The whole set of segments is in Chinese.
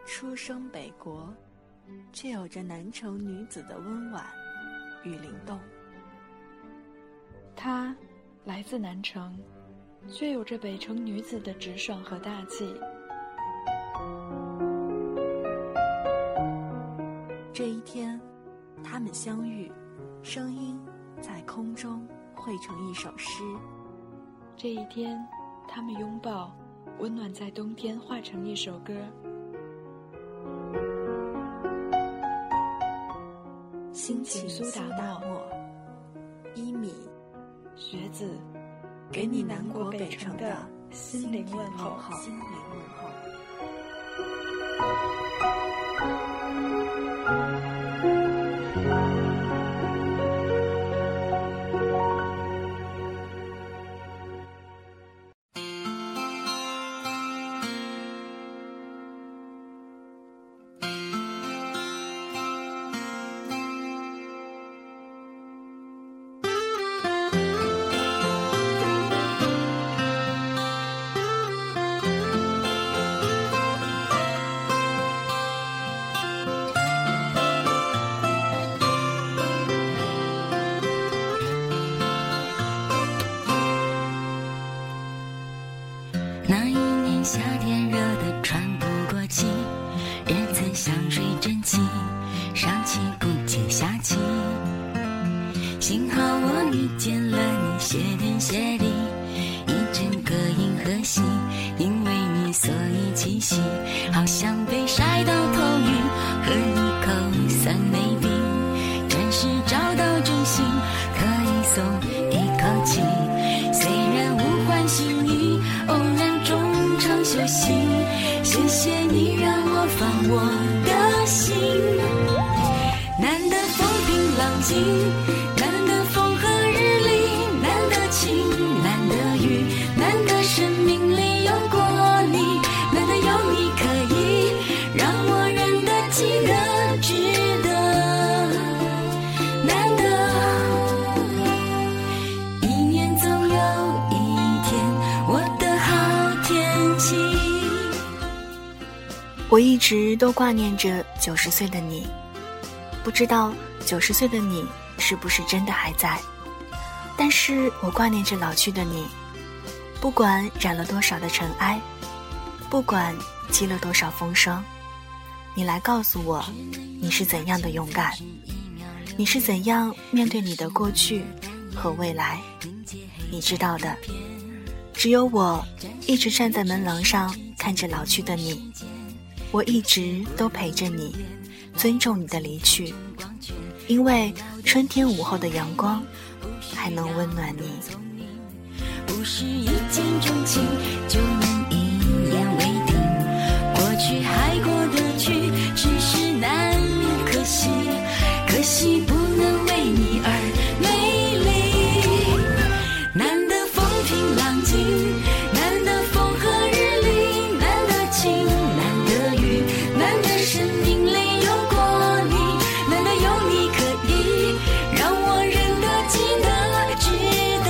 出生北国，却有着南城女子的温婉与灵动。 她来自南城，却有着北城女子的直爽和大气。 这一天，他们相遇，声音在空中汇成一首诗。 这一天，他们拥抱，温暖在冬天化成一首歌。 心情苏打沫，一米， 学子， 给你南国北城的心灵问候。 夏天热得喘不过气，日子像水蒸气，上气不接下气。幸好我遇见了你，谢天谢地，一整个银河系，因为你所以栖息，好像被晒到头晕，喝一口酸梅冰，暂时找到真心，可以松一口气。虽然无关心意，偶然中常休息，谢谢你让我放我的心。难得风平浪静，难得风和日丽，难得晴，难得雨，难得生命里有过你，难得有你可以让我认得记得值得，难得一年总有一天我的好天气。 我一直都挂念着90岁的你，不知道90岁的你是不是真的还在，但是我挂念着老去的你，不管染了多少的尘埃，不管积了多少风霜，你来告诉我你是怎样的勇敢，你是怎样面对你的过去和未来。你知道的，只有我一直站在门廊上看着老去的你，我一直都陪着你，尊重你的离去，因为春天午后的阳光还能温暖你。 不是一见钟情就能一言为定，过去还过得去，只是难免可惜，可惜不能为你而美丽。难得风平浪静，难得风和日丽，难得晴，难得雨，难得生命里有过你，难得有你可以让我认得记得值得，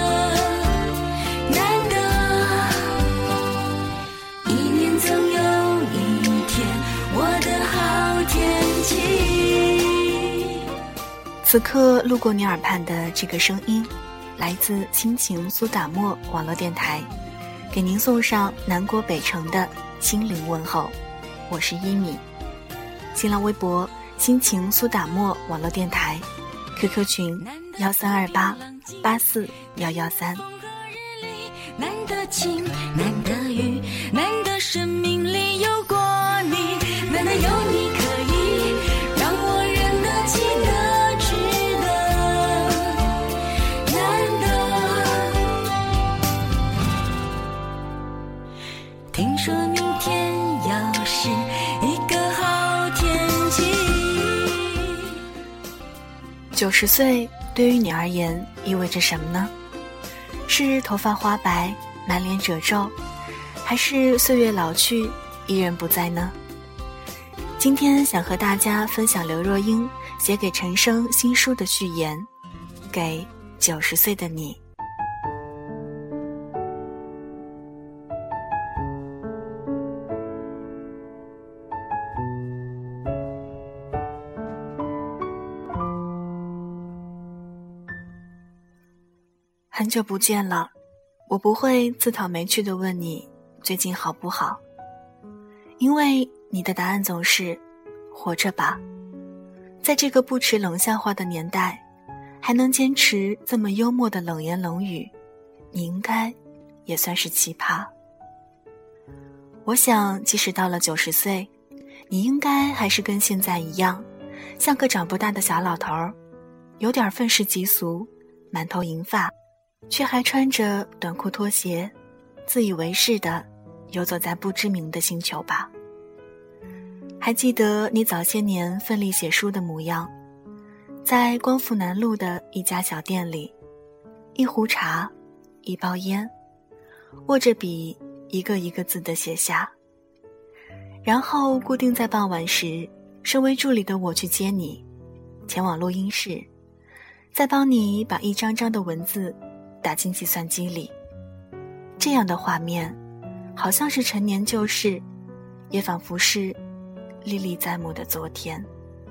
难得一年总有一天我的好天气。 此刻路过你耳畔的这个声音，来自心情苏打沫网络电台，给您送上南国北城的心灵问候。我是一米，新浪微博心情苏打沫网络电台， QQ 群1328841113。 难得晴，难得雨，难得生命里有过你，难得有你可以让我认得记得值得，难得听说明天又是一个好天气。 90岁对于你而言意味着什么呢？是头发花白，满脸褶皱，还是岁月老去，依然不在呢？今天想和大家分享刘若英写给陈升新书的序言，给90岁的你。 很久不见了，我不会自讨没趣地问你最近好不好，因为你的答案总是活着吧。在这个不吃冷笑话的年代，还能坚持这么幽默的冷言冷语，你应该也算是奇葩。我想即使到了90岁，你应该还是跟现在一样，像个长不大的小老头儿，有点愤世嫉俗，满头银发，却还穿着短裤拖鞋，自以为是地游走在不知名的星球吧。还记得你早些年奋力写书的模样，在光复南路的一家小店里，一壶茶，一包烟，握着笔一个一个字地写下，然后固定在傍晚时，身为助理的我去接你，前往录音室，再帮你把一张张的文字打进计算机里。这样的画面好像是陈年旧事，也仿佛是历历在目的昨天。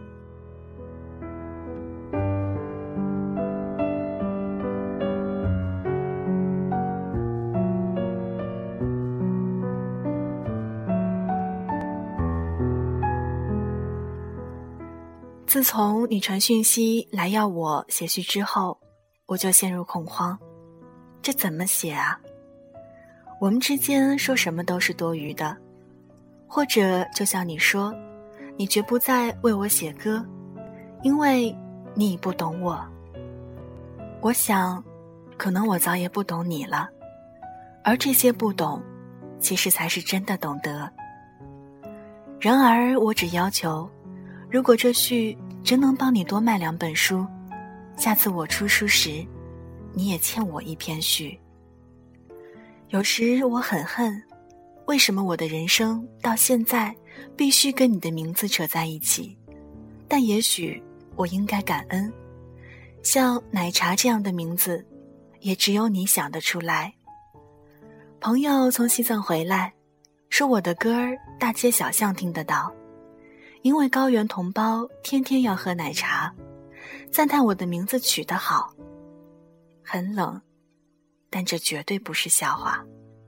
自从你传讯息来要我写序之后，我就陷入恐慌，这怎么写啊？我们之间说什么都是多余的，或者就像你说，你绝不再为我写歌，因为你已不懂我。我想可能我早也不懂你了，而这些不懂其实才是真的懂得。然而我只要求，如果这序真能帮你多卖2本书，下次我出书时你也欠我一篇序。有时我很恨，为什么我的人生到现在必须跟你的名字扯在一起，但也许我应该感恩，像奶茶这样的名字也只有你想得出来。朋友从西藏回来，说我的歌儿大街小巷听得到，因为高原同胞天天要喝奶茶，赞叹我的名字取得好。很冷，但这绝对不是笑话。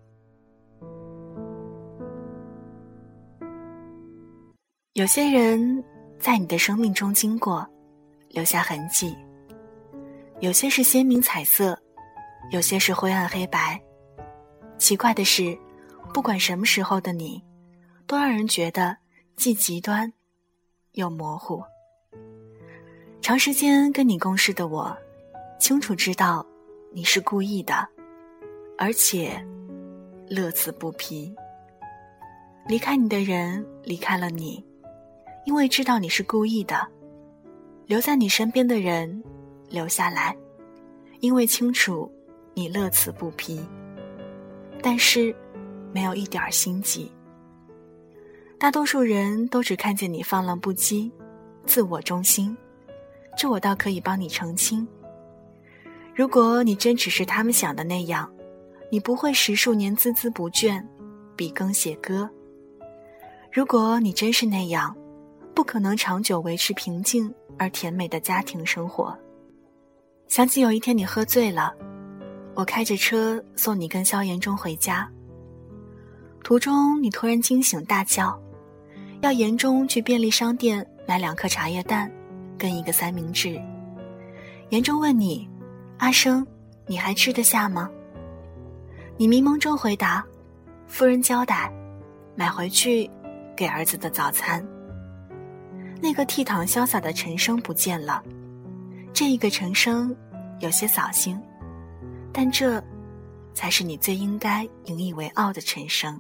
有些人在你的生命中经过，留下痕迹，有些是鲜明彩色，有些是灰暗黑白。奇怪的是，不管什么时候的你，都让人觉得既极端又模糊。长时间跟你共事的我，清楚知道你是故意的，而且乐此不疲。离开你的人离开了你，因为知道你是故意的；留在你身边的人留下来，因为清楚你乐此不疲，但是没有一点心急。大多数人都只看见你放浪不羁，自我中心，这我倒可以帮你澄清。如果你真只是他们想的那样，你不会10数年孜孜不倦，笔耕写歌。如果你真是那样，不可能长久维持平静而甜美的家庭生活。想起有一天你喝醉了，我开着车送你跟萧炎中回家，途中你突然惊醒大叫，要严中去便利商店买2颗茶叶蛋跟1个三明治。严中问你，阿生，你还吃得下吗？你迷蒙中回答，夫人交代，买回去给儿子的早餐。那个倜傥潇洒的陈生不见了，这一个陈生有些扫兴，但这才是你最应该引以为傲的陈生。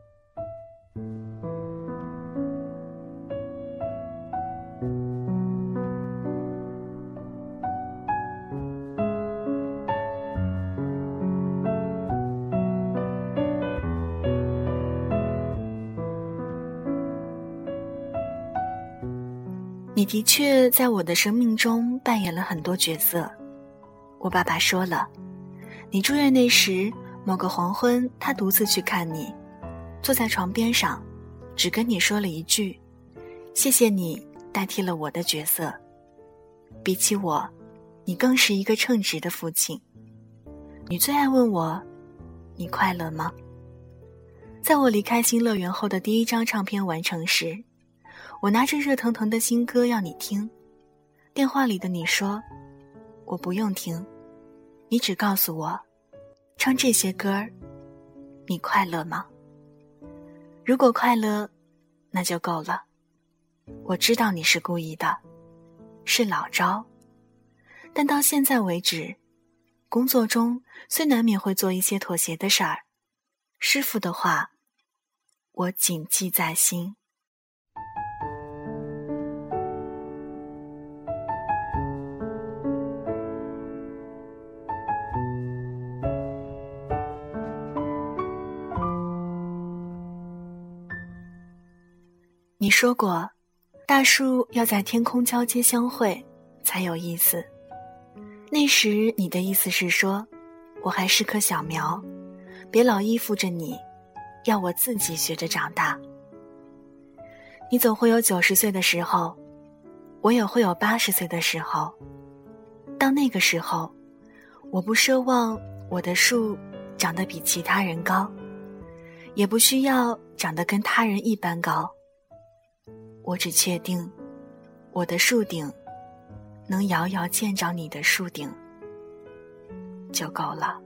你的确在我的生命中扮演了很多角色。我爸爸说了，你住院那时，某个黄昏他独自去看你，坐在床边上，只跟你说了一句，谢谢你代替了我的角色。比起我，你更是一个称职的父亲。 你最爱问我，你快乐吗？在我离开新乐园后的第一张唱片完成时，我拿着热腾腾的新歌要你听，电话里的你说，我不用听，你只告诉我，唱这些歌儿，你快乐吗？如果快乐，那就够了。我知道你是故意的，是老招，但到现在为止，工作中虽难免会做一些妥协的事儿，师父的话，我谨记在心。你说过，大树要在天空交接相会才有意思。那时你的意思是说，我还是棵小苗，别老依附着你，要我自己学着长大。你总会有90岁的时候，我也会有80岁的时候。到那个时候，我不奢望我的树长得比其他人高，也不需要长得跟他人一般高。我只确定，我的树顶能遥遥见着你的树顶，就够了。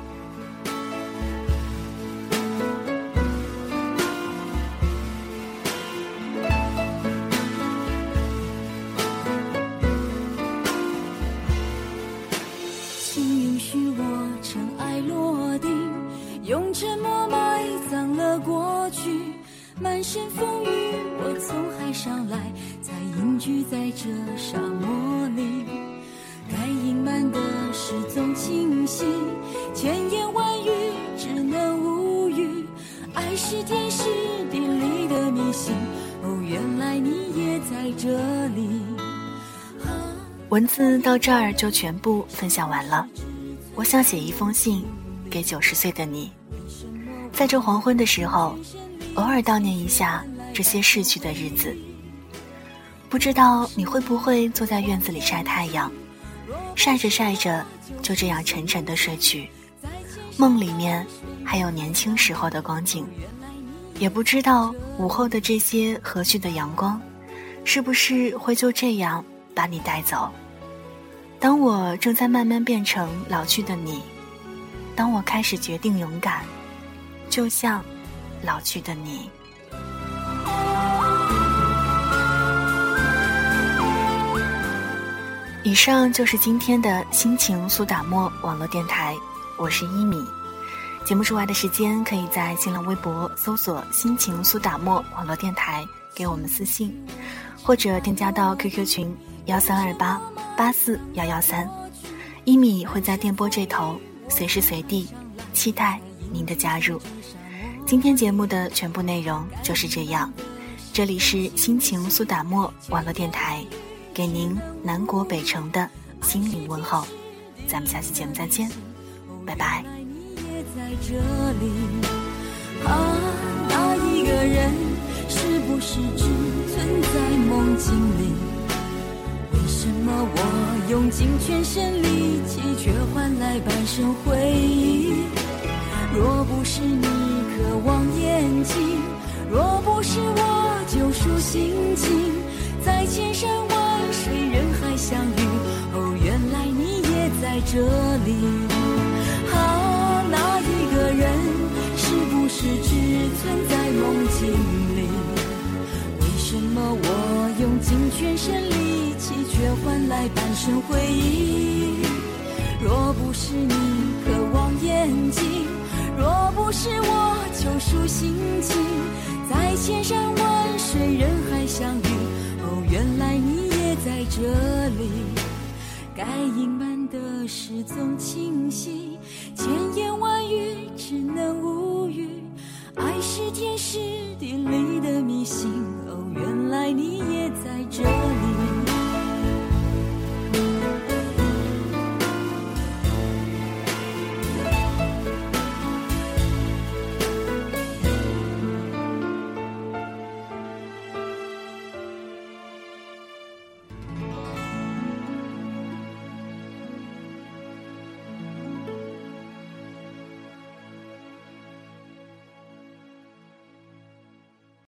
请允许我尘埃落定，用沉默埋葬了过去。满身风雨，我从海上来，才隐居在这沙漠里。该隐瞒的事总清晰，千言万语只能无语。爱是天时地利的迷信，哦，原来你也在这里。 文字到这儿就全部分享完了。我想写一封信给90岁的你，在这黄昏的时候，偶尔悼念一下这些逝去的日子。不知道你会不会坐在院子里晒太阳，晒着晒着就这样沉沉地睡去，梦里面还有年轻时候的光景。也不知道午后的这些和煦的阳光是不是会就这样把你带走。当我正在慢慢变成老去的你，当我开始决定勇敢，就像老去的你。以上就是今天的心情苏打沫网络电台，我是一米。节目之外的时间，可以在新浪微博搜索心情苏打沫网络电台给我们私信，或者添加到 QQ 群1328841113，一米会在电波这头随时随地期待您的加入。今天节目的全部内容就是这样，这里是心情苏打沫网络电台，给您南国北城的心灵问候，咱们下期节目再见，拜拜。 在这里那一个人是不是只存在梦境里？为什么我用尽全身力气，却换来半生回忆？若不是你渴望眼睛，若不是我救赎心情，在千山万水人海相遇，哦，原来你也在这里。那一个人是不是只存在梦境里？为什么我用尽全身力气，却换来半生回忆？若不是你渴望眼睛，若不是我救赎心情，在千山万水人海相遇，哦，原来你也在这里。该隐瞒的事总清晰，